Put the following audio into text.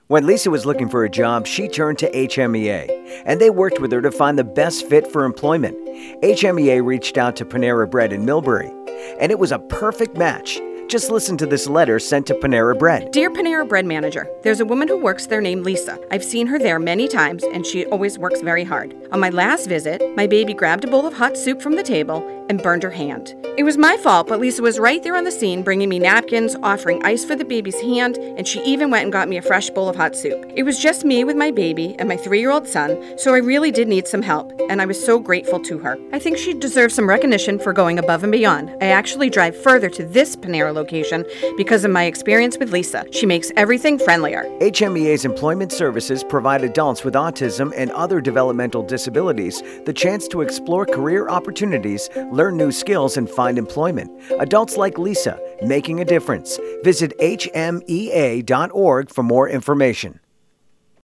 When Lisa was looking for a job, she turned to HMEA, and they worked with her to find the best fit for employment. HMEA reached out to Panera Bread in Millbury, and it was a perfect match. Just listen to this letter sent to Panera Bread. Dear Panera Bread manager, there's a woman who works there named Lisa. I've seen her there many times, and she always works very hard. On my last visit, my baby grabbed a bowl of hot soup from the table and burned her hand. It was my fault, but Lisa was right there on the scene, bringing me napkins, offering ice for the baby's hand, and she even went and got me a fresh bowl of hot soup. It was just me with my baby and my 3-year-old son, so I really did need some help, and I was so grateful to her. I think she deserves some recognition for going above and beyond. I actually drive further to this Panera location because of my experience with Lisa. She makes everything friendlier. HMEA's employment services provide adults with autism and other developmental disabilities the chance to explore career opportunities, learn new skills, and find employment. Adults like Lisa, making a difference. Visit hmea.org for more information.